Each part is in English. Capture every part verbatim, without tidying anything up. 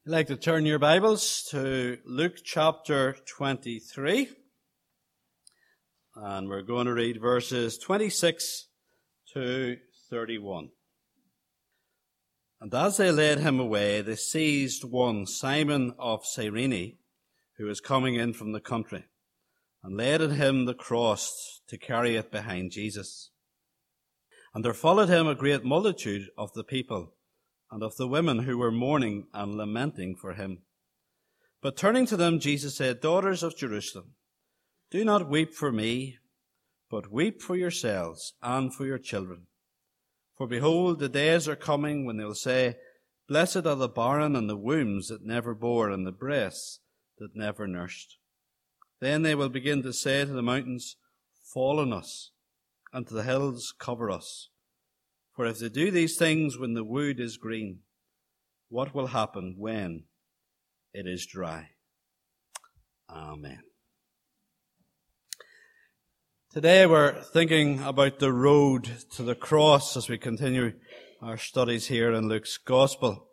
I'd like to turn your Bibles to Luke chapter twenty-three, and we're going to read verses twenty-six to thirty-one. And as they led him away, they seized one, Simon of Cyrene, who was coming in from the country, and laid at him the cross to carry it behind Jesus. And there followed him a great multitude of the people, and of the women who were mourning and lamenting for him. But turning to them, Jesus said, Daughters of Jerusalem, do not weep for me, but weep for yourselves and for your children. For behold, the days are coming when they will say, Blessed are the barren and the wombs that never bore and the breasts that never nursed. Then they will begin to say to the mountains, Fall on us, and to the hills, cover us. For if they do these things when the wood is green, what will happen when it is dry? Amen. Today we're thinking about the road to the cross as we continue our studies here in Luke's Gospel.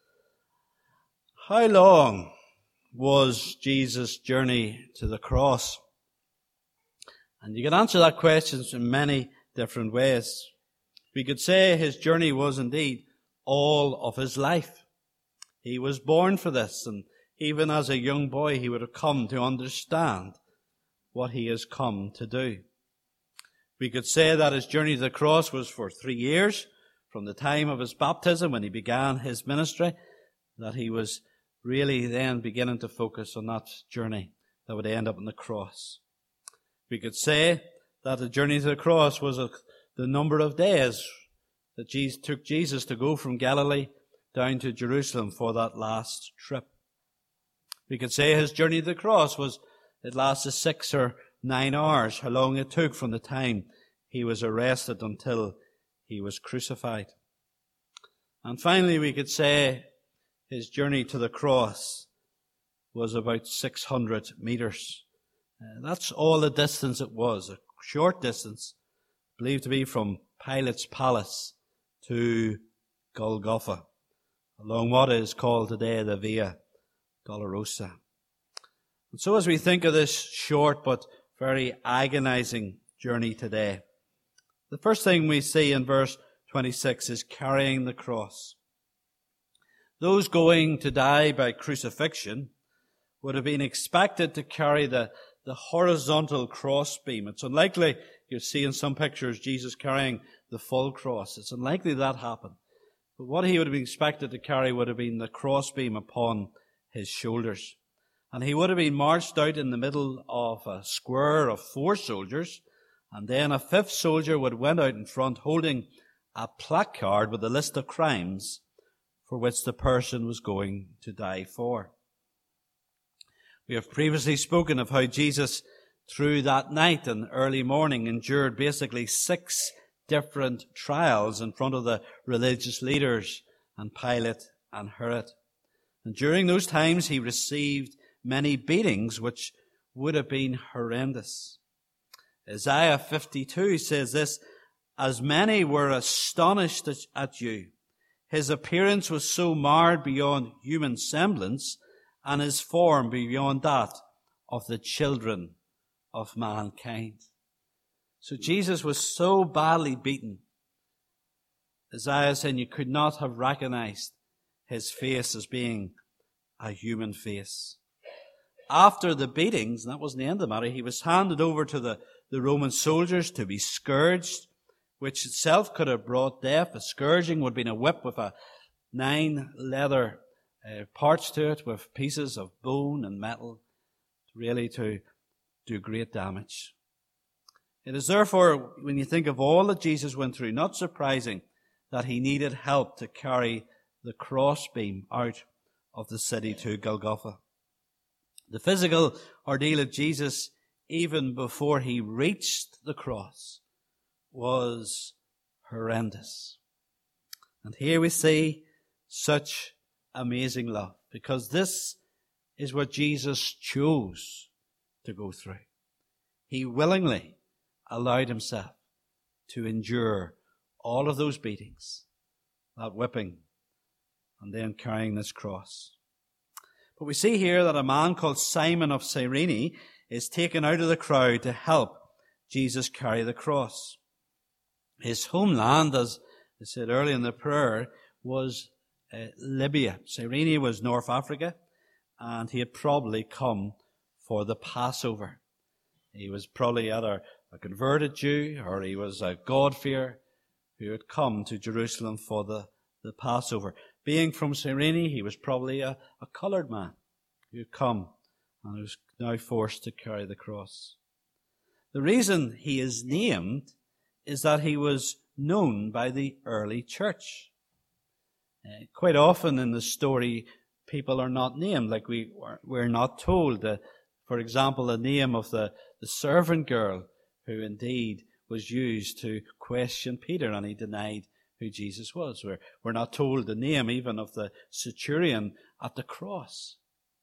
How long was Jesus' journey to the cross? And you can answer that question in many different ways. We could say his journey was indeed all of his life. He was born for this, and even as a young boy he would have come to understand what he has come to do. We could say that his journey to the cross was for three years, from the time of his baptism when he began his ministry, that he was really then beginning to focus on that journey that would end up on the cross. We could say that the journey to the cross was a the number of days that Jesus took Jesus to go from Galilee down to Jerusalem for that last trip. We could say his journey to the cross was, it lasted six or nine hours, how long it took from the time he was arrested until he was crucified. And finally, we could say his journey to the cross was about six hundred meters. Uh, that's all the distance it was, a short distance, believed to be from Pilate's palace to Golgotha, along what is called today the Via Dolorosa. And so as we think of this short but very agonizing journey today, the first thing we see in verse twenty-six is carrying the cross. Those going to die by crucifixion would have been expected to carry the, the horizontal crossbeam. It's unlikely you see in some pictures Jesus carrying the full cross. It's unlikely that happened. But what he would have been expected to carry would have been the crossbeam upon his shoulders. And he would have been marched out in the middle of a square of four soldiers, and then a fifth soldier would have went out in front holding a placard with a list of crimes for which the person was going to die for. We have previously spoken of how Jesus, through that night and early morning, endured basically six different trials in front of the religious leaders and Pilate and Herod. And during those times he received many beatings which would have been horrendous. Isaiah fifty-two says this, As many were astonished at you, his appearance was so marred beyond human semblance, and his form beyond that of the children of mankind. So Jesus was so badly beaten, Isaiah said you could not have recognized his face as being a human face. After the beatings, and that wasn't the end of the matter, he was handed over to the, the Roman soldiers to be scourged, which itself could have brought death. A scourging would have been a whip with a nine leather uh, parts to it with pieces of bone and metal, really to do great damage. It is therefore, when you think of all that Jesus went through, not surprising that he needed help to carry the crossbeam out of the city to Golgotha. The physical ordeal of Jesus, even before he reached the cross, was horrendous. And here we see such amazing love, because this is what Jesus chose to go through. He willingly allowed himself to endure all of those beatings, that whipping, and then carrying this cross. But we see here that a man called Simon of Cyrene is taken out of the crowd to help Jesus carry the cross. His homeland, as I said earlier in the prayer, was uh, Libya. Cyrene was North Africa, and he had probably come for the Passover. He was probably either a converted Jew or he was a God-fearer who had come to Jerusalem for the, the Passover. Being from Cyrene, he was probably a, a coloured man who had come and was now forced to carry the cross. The reason he is named is that he was known by the early church. Uh, quite often in the story, people are not named, like we, we're not told. Uh, for example, the name of the, the servant girl who indeed was used to question Peter, and he denied who Jesus was. We're, we're not told the name even of the centurion at the cross.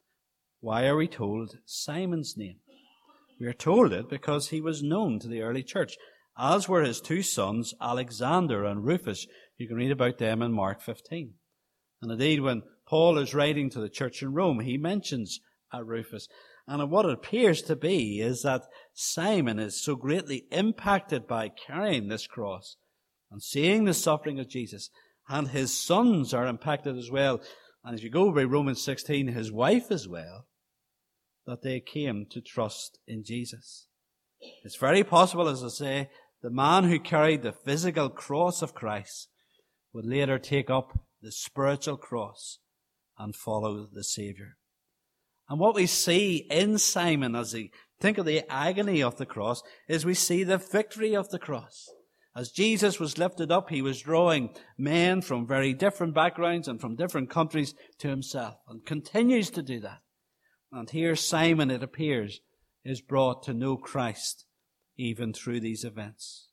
Why are we told Simon's name? We are told it because he was known to the early church, as were his two sons, Alexander and Rufus. You can read about them in Mark fifteen. And indeed, when Paul is writing to the church in Rome, he mentions uh, Rufus. And what it appears to be is that Simon is so greatly impacted by carrying this cross and seeing the suffering of Jesus, and his sons are impacted as well. And as you go by Romans sixteen, his wife as well, that they came to trust in Jesus. It's very possible, as I say, the man who carried the physical cross of Christ would later take up the spiritual cross and follow the Savior. And what we see in Simon as we think of the agony of the cross is we see the victory of the cross. As Jesus was lifted up, he was drawing men from very different backgrounds and from different countries to himself, and continues to do that. And here Simon, it appears, is brought to know Christ even through these events.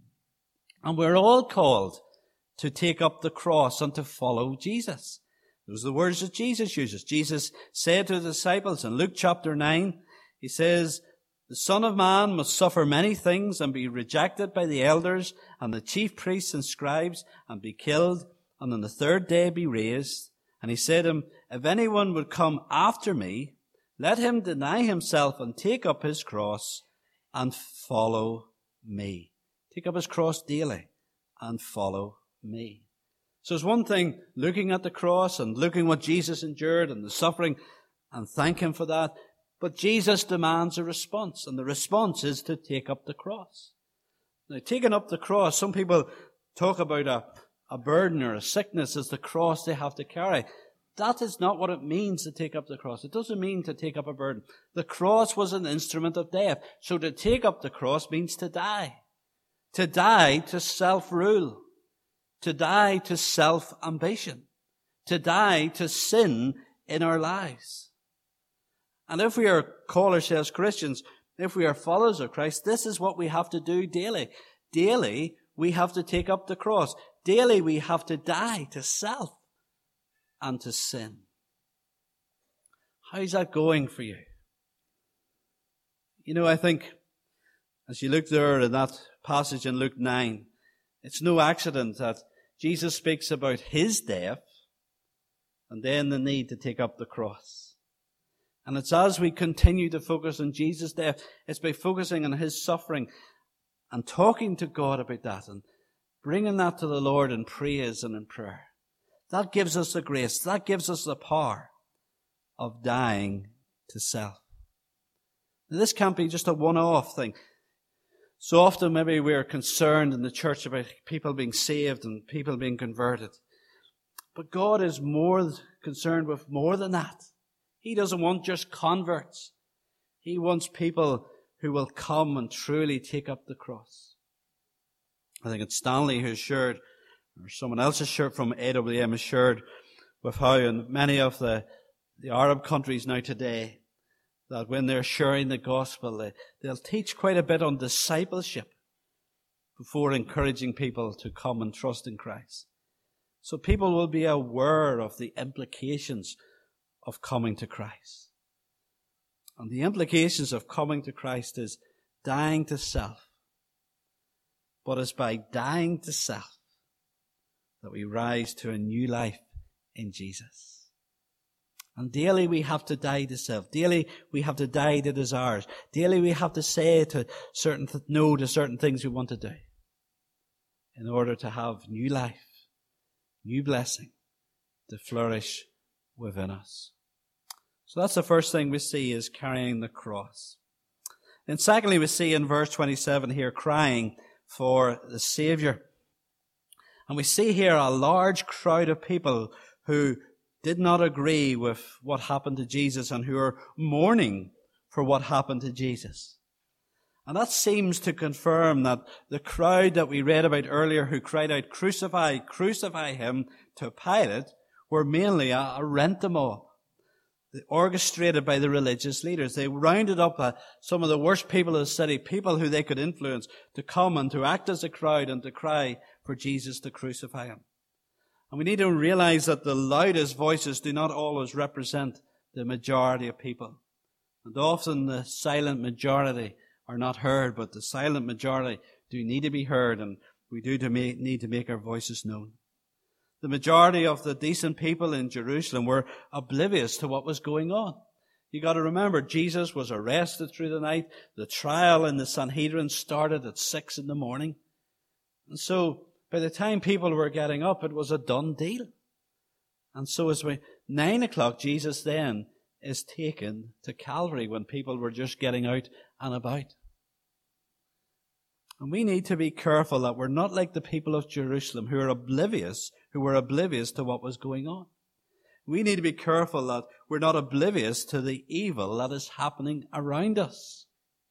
And we're all called to take up the cross and to follow Jesus. Those are the words that Jesus uses. Jesus said to the disciples in Luke chapter nine, he says, "The Son of Man must suffer many things and be rejected by the elders and the chief priests and scribes and be killed, and on the third day be raised." And he said to him, "If anyone would come after me, let him deny himself and take up his cross and follow me." Take up his cross daily and follow me. So it's one thing looking at the cross and looking what Jesus endured and the suffering and thank him for that. But Jesus demands a response, and the response is to take up the cross. Now, taking up the cross, some people talk about a, a burden or a sickness as the cross they have to carry. That is not what it means to take up the cross. It doesn't mean to take up a burden. The cross was an instrument of death. So to take up the cross means to die. To die to self-rule. To die to self-ambition. To die to sin in our lives. And if we are call ourselves Christians, if we are followers of Christ, this is what we have to do daily. Daily, we have to take up the cross. Daily, we have to die to self and to sin. How's that going for you? You know, I think as you look there in that passage in Luke nine, it's no accident that Jesus speaks about his death and then the need to take up the cross. And it's as we continue to focus on Jesus' death, it's by focusing on his suffering and talking to God about that and bringing that to the Lord in praise and in prayer. That gives us the grace, that gives us the power of dying to self. Now, this can't be just a one-off thing. So often maybe we're concerned in the church about people being saved and people being converted. But God is more concerned with more than that. He doesn't want just converts. He wants people who will come and truly take up the cross. I think it's Stanley who's shared, or someone else has shared from A W M has shared with how in many of the, the Arab countries now today, that when they're sharing the gospel, they, they'll teach quite a bit on discipleship before encouraging people to come and trust in Christ. So people will be aware of the implications of coming to Christ. And the implications of coming to Christ is dying to self. But it's by dying to self that we rise to a new life in Jesus. And daily we have to die to self. Daily we have to die to desires. Daily we have to say to certain, th- no to certain things we want to do in order to have new life, new blessing to flourish within us. So that's the first thing we see, is carrying the cross. And secondly, we see in verse twenty-seven here, crying for the Savior. And we see here a large crowd of people who did not agree with what happened to Jesus and who are mourning for what happened to Jesus. And that seems to confirm that the crowd that we read about earlier who cried out, "Crucify, crucify him," to Pilate, were mainly a, a rent-a-mob, orchestrated by the religious leaders. They rounded up uh, some of the worst people of the city, people who they could influence, to come and to act as a crowd and to cry for Jesus to crucify him. And we need to realize that the loudest voices do not always represent the majority of people. And often the silent majority are not heard, but the silent majority do need to be heard, and we do to make, need to make our voices known. The majority of the decent people in Jerusalem were oblivious to what was going on. You got to remember, Jesus was arrested through the night. The trial in the Sanhedrin started at six in the morning. And so by the time people were getting up, it was a done deal. And so as we, nine o'clock, Jesus then is taken to Calvary when people were just getting out and about. And we need to be careful that we're not like the people of Jerusalem who are oblivious, who were oblivious to what was going on. We need to be careful that we're not oblivious to the evil that is happening around us.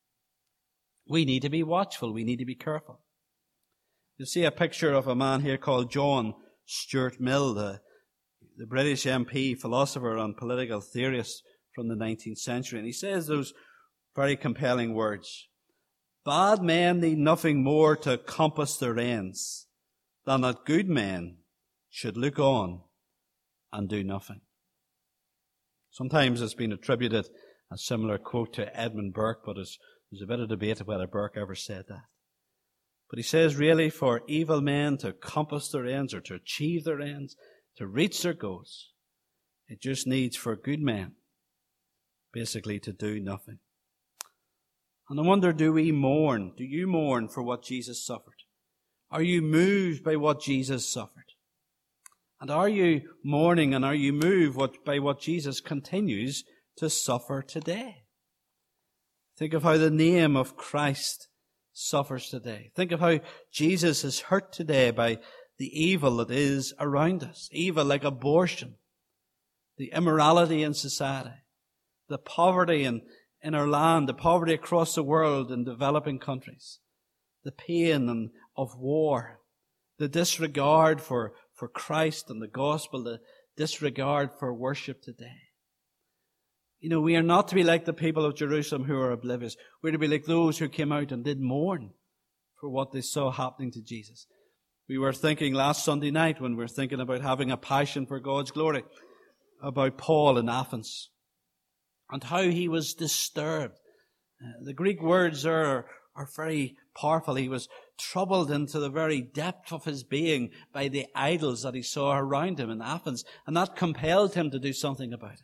We need to be watchful. We need to be careful. You see a picture of a man here called John Stuart Mill, the, the British M P, philosopher and political theorist from the nineteenth century. And he says those very compelling words: "Bad men need nothing more to compass their ends than that good men should look on and do nothing." Sometimes it's been attributed a similar quote to Edmund Burke, but there's, there's a bit of debate whether Burke ever said that. But he says, really, for evil men to compass their ends or to achieve their ends, to reach their goals, it just needs for good men basically to do nothing. And I wonder, do we mourn? Do you mourn for what Jesus suffered? Are you moved by what Jesus suffered? And are you mourning and are you moved what, by what Jesus continues to suffer today? Think of how the name of Christ suffers today. Think of how Jesus is hurt today by the evil that is around us. Evil like abortion, the immorality in society, the poverty in, in our land, the poverty across the world in developing countries, the pain and, of war, the disregard for, for Christ and the gospel, the disregard for worship today. You know, we are not to be like the people of Jerusalem who are oblivious. We're to be like those who came out and did mourn for what they saw happening to Jesus. We were thinking last Sunday night when we were thinking about having a passion for God's glory, about Paul in Athens and how he was disturbed. Uh, the Greek words are, are very powerful. He was troubled into the very depth of his being by the idols that he saw around him in Athens, and that compelled him to do something about it.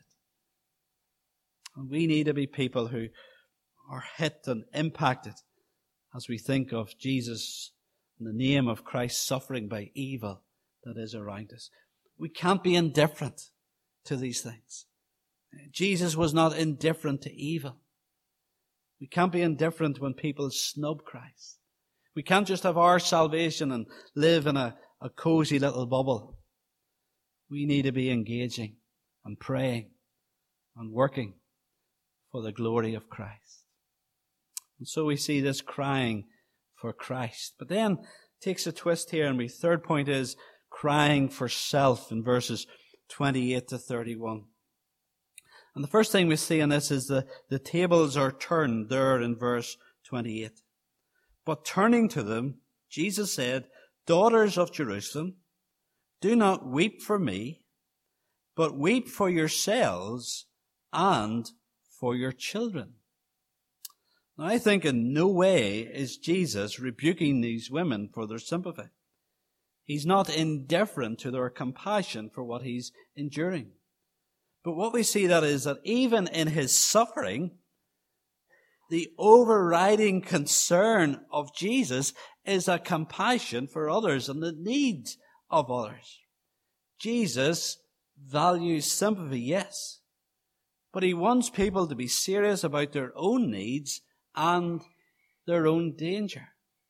And we need to be people who are hit and impacted as we think of Jesus in the name of Christ suffering by evil that is around us. We can't be indifferent to these things. Jesus was not indifferent to evil. We can't be indifferent when people snub Christ. We can't just have our salvation and live in a, a cozy little bubble. We need to be engaging and praying and working for the glory of Christ. And so we see this crying for Christ. But then takes a twist here, and my third point is crying for self in verses twenty-eight to thirty-one. And the first thing we see in this is the, the tables are turned there in verse twenty-eight. But turning to them, Jesus said, "Daughters of Jerusalem, do not weep for me, but weep for yourselves and for your children." Now, I think in no way is Jesus rebuking these women for their sympathy. He's not indifferent to their compassion for what he's enduring. But what we see that is that even in his suffering, the overriding concern of Jesus is a compassion for others and the needs of others. Jesus values sympathy, yes, but he wants people to be serious about their own needs and their own danger.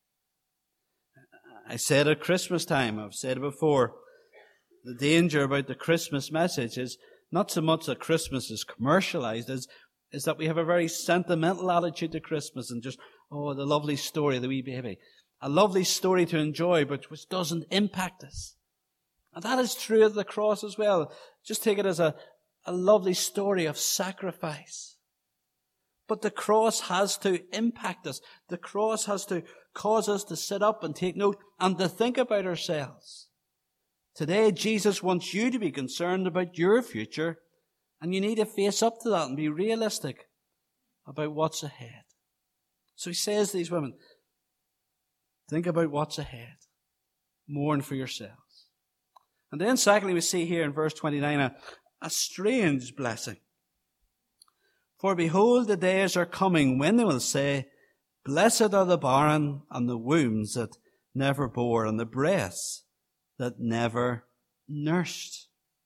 I said at Christmas time, I've said it before, the danger about the Christmas message is not so much that Christmas is commercialized as is that we have a very sentimental attitude to Christmas and just, oh, the lovely story of the wee baby. A lovely story to enjoy, but which doesn't impact us. And that is true of the cross as well. Just take it as a, a lovely story of sacrifice. But the cross has to impact us. The cross has to cause us to sit up and take note and to think about ourselves. Today, Jesus wants you to be concerned about your future, and you need to face up to that and be realistic about what's ahead. So he says to these women, think about what's ahead. Mourn for yourselves. And then secondly, we see here in verse twenty-nine a, a strange blessing. For behold, the days are coming when they will say, blessed are the barren and the wombs that never bore and the breasts that never nursed.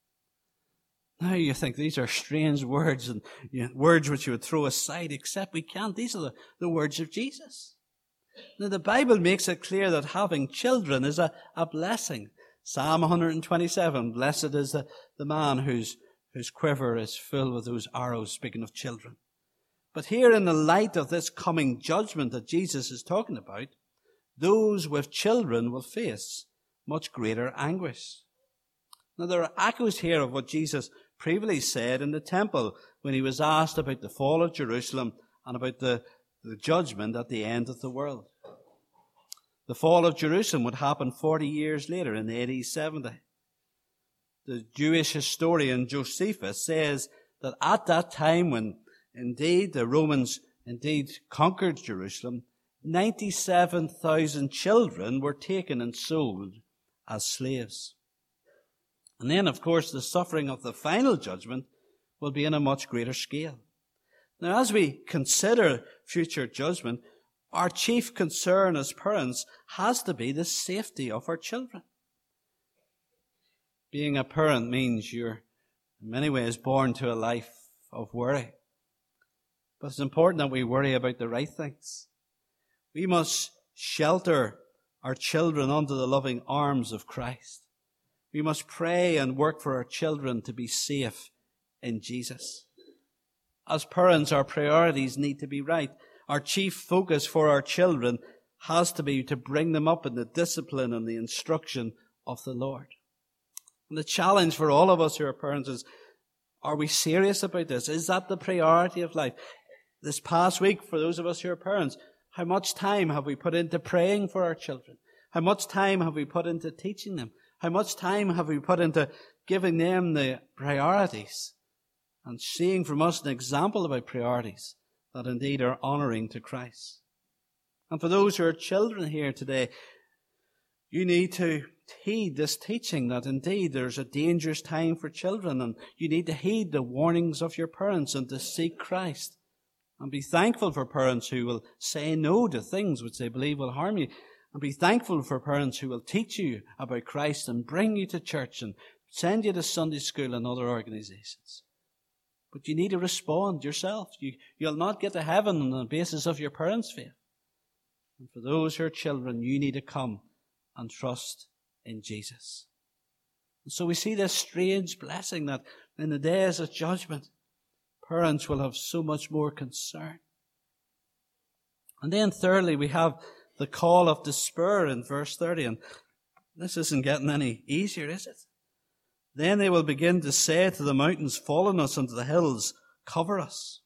Now you think these are strange words and you know, words which you would throw aside, except we can't. These are the, the words of Jesus. Now the Bible makes it clear that having children is a, a blessing. Psalm one twenty-seven, blessed is the, the man whose, whose quiver is filled with those arrows, speaking of children. But here in the light of this coming judgment that Jesus is talking about, those with children will face much greater anguish. Now there are echoes here of what Jesus previously said in the temple when he was asked about the fall of Jerusalem and about the, the judgment at the end of the world. The fall of Jerusalem would happen forty years later in A D seventy. The Jewish historian Josephus says that at that time when indeed the Romans indeed conquered Jerusalem, ninety-seven thousand children were taken and sold as slaves. And then, of course, the suffering of the final judgment will be on a much greater scale. Now, as we consider future judgment, our chief concern as parents has to be the safety of our children. Being a parent means you're, in many ways, born to a life of worry. But it's important that we worry about the right things. We must shelter our children under the loving arms of Christ. We must pray and work for our children to be safe in Jesus. As parents, our priorities need to be right. Our chief focus for our children has to be to bring them up in the discipline and the instruction of the Lord. And the challenge for all of us who are parents is, are we serious about this? Is that the priority of life? This past week, for those of us who are parents, how much time have we put into praying for our children? How much time have we put into teaching them? How much time have we put into giving them the priorities and seeing from us an example about priorities that indeed are honoring to Christ? And for those who are children here today, you need to heed this teaching that indeed there's a dangerous time for children, and you need to heed the warnings of your parents and to seek Christ. And be thankful for parents who will say no to things which they believe will harm you. And be thankful for parents who will teach you about Christ and bring you to church and send you to Sunday school and other organizations. But you need to respond yourself. You, you'll not get to heaven on the basis of your parents' faith. And for those who are children, you need to come and trust in Jesus. And so we see this strange blessing that in the days of judgment, parents will have so much more concern. And then thirdly, we have the call of despair in verse thirty. And this isn't getting any easier, is it? Then they will begin to say to the mountains, fall on us, and to the hills, cover us.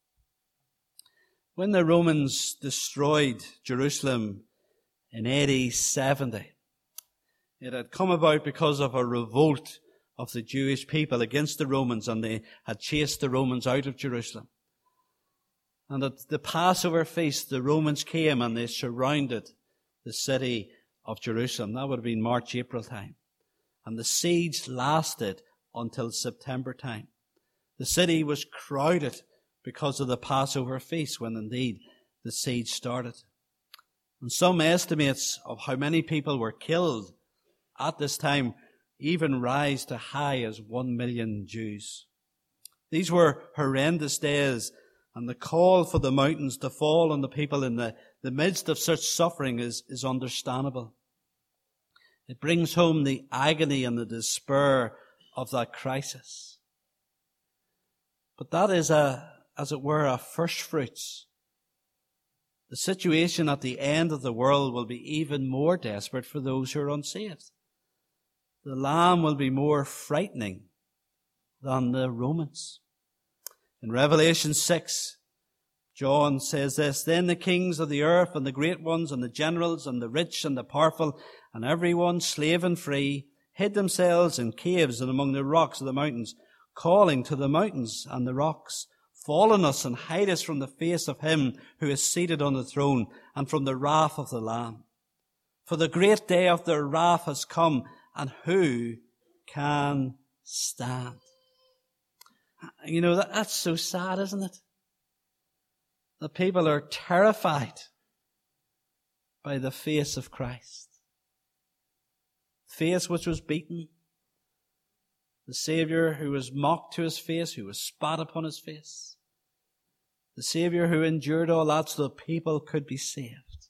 When the Romans destroyed Jerusalem in A D seventy, it had come about because of a revolt of the Jewish people against the Romans, and they had chased the Romans out of Jerusalem. And at the Passover feast, the Romans came and they surrounded the city of Jerusalem. That would have been March, April time. And the siege lasted until September time. The city was crowded because of the Passover feast, when indeed the siege started. And some estimates of how many people were killed at this time even rise to high as one million Jews. These were horrendous days, and the call for the mountains to fall on the people in the, the midst of such suffering is, is understandable. It brings home the agony and the despair of that crisis. But that is a, as it were, a first fruits. The situation at the end of the world will be even more desperate for those who are unsaved. The Lamb will be more frightening than the Romans. In Revelation six, John says this, "Then the kings of the earth and the great ones and the generals and the rich and the powerful and everyone, slave and free, hid themselves in caves and among the rocks of the mountains, calling to the mountains and the rocks, fall on us and hide us from the face of him who is seated on the throne and from the wrath of the Lamb. For the great day of their wrath has come, and who can stand?" You know, that, that's so sad, isn't it? The people are terrified by the face of Christ. Face which was beaten. The Saviour who was mocked to his face, who was spat upon his face. The Saviour who endured all that so the people could be saved.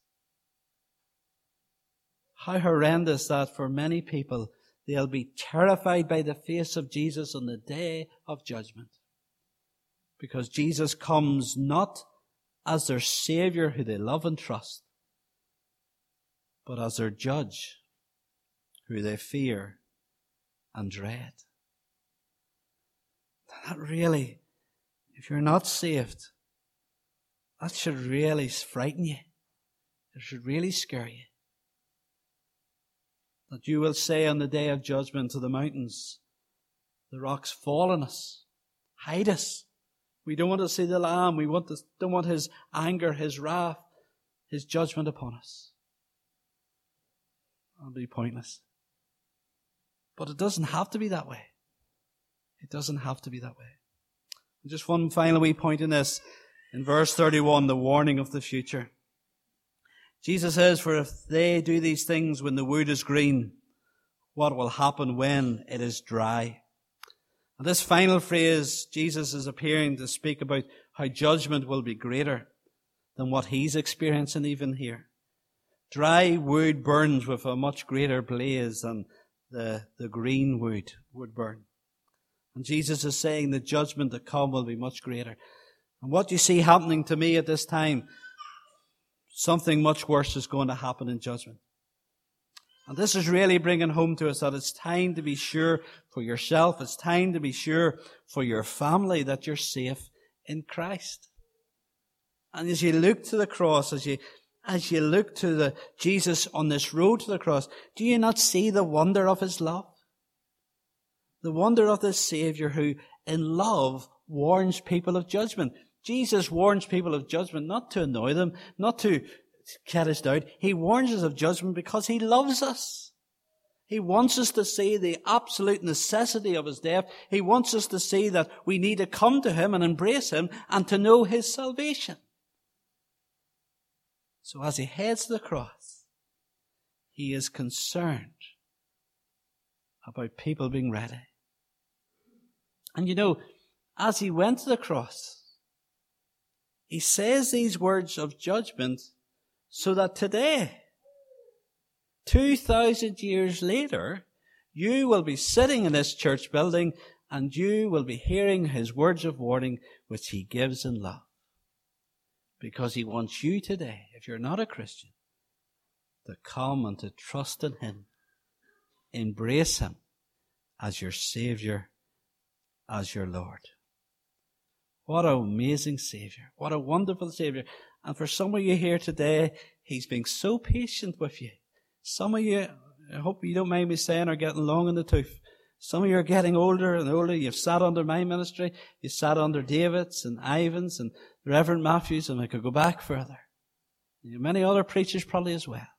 How horrendous that for many people, they'll be terrified by the face of Jesus on the day of judgment. Because Jesus comes not as their Saviour who they love and trust, but as their judge who they fear and dread. That really, if you're not saved, that should really frighten you. It should really scare you. That you will say on the day of judgment to the mountains, the rocks, fall on us, hide us. We don't want to see the Lamb. We want to, don't want his anger, his wrath, his judgment upon us. That'll be pointless. But it doesn't have to be that way. It doesn't have to be that way. Just one final wee point in this. In verse thirty-one, the warning of the future. Jesus says, "For if they do these things when the wood is green, what will happen when it is dry?" And this final phrase, Jesus is appearing to speak about how judgment will be greater than what he's experiencing even here. Dry wood burns with a much greater blaze than the, the green wood would burn. And Jesus is saying the judgment to come will be much greater. And what you see happening to me at this time, something much worse is going to happen in judgment. And this is really bringing home to us that it's time to be sure for yourself, it's time to be sure for your family that you're safe in Christ. And as you look to the cross, as you as you look to the Jesus on this road to the cross, do you not see the wonder of his love? The wonder of this Saviour who, in love, warns people of judgment. Jesus warns people of judgment not to annoy them, not to get us down. He warns us of judgment because he loves us. He wants us to see the absolute necessity of his death. He wants us to see that we need to come to him and embrace him and to know his salvation. So as he heads to the cross, he is concerned about people being ready. And you know, as he went to the cross, he says these words of judgment so that today, two thousand years later, you will be sitting in this church building and you will be hearing his words of warning which he gives in love. Because he wants you today, if you're not a Christian, to come and to trust in him. Embrace him as your Saviour, as your Lord. What an amazing Saviour. What a wonderful Saviour. And for some of you here today, he's been so patient with you. Some of you, I hope you don't mind me saying, are getting long in the tooth. Some of you are getting older and older. You've sat under my ministry. You sat under David's and Ivan's and Reverend Matthews, and I could go back further. And many other preachers probably as well.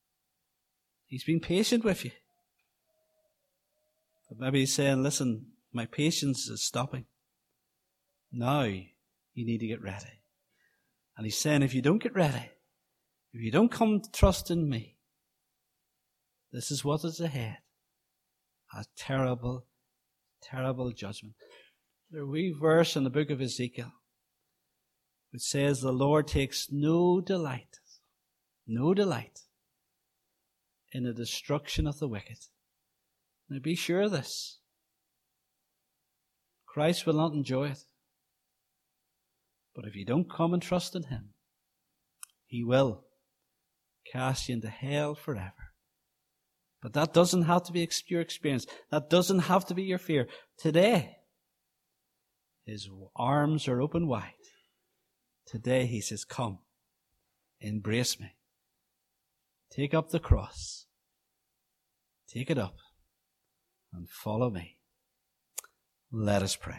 He's been patient with you. But maybe he's saying, listen, My patience is stopping. Now you need to get ready. And he's saying, if you don't get ready, if you don't come to trust in me, this is what is ahead. A terrible, terrible judgment. There's a wee verse in the book of Ezekiel which says the Lord takes no delight, no delight in the destruction of the wicked. Now be sure of this. Christ will not enjoy it. But if you don't come and trust in him, he will cast you into hell forever. But that doesn't have to be your experience. That doesn't have to be your fear. Today, his arms are open wide. Today he says, come, embrace me. Take up the cross. Take it up and follow me. Let us pray.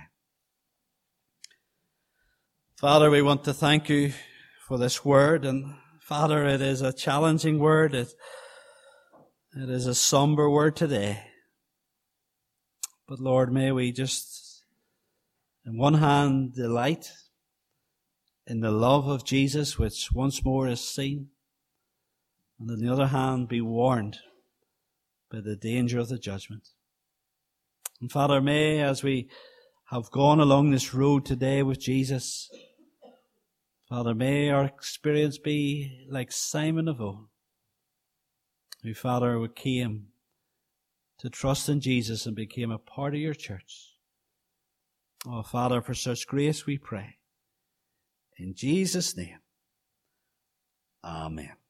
Father, we want to thank you for this word. And Father, it is a challenging word. It, it is a somber word today. But Lord, may we just, in one hand, delight in the love of Jesus, which once more is seen. And on the other hand, be warned by the danger of the judgment. And Father, may, as we have gone along this road today with Jesus, Father, may our experience be like Simon of old, who, Father, who came to trust in Jesus and became a part of your church. Oh, Father, for such grace we pray. In Jesus' name, amen.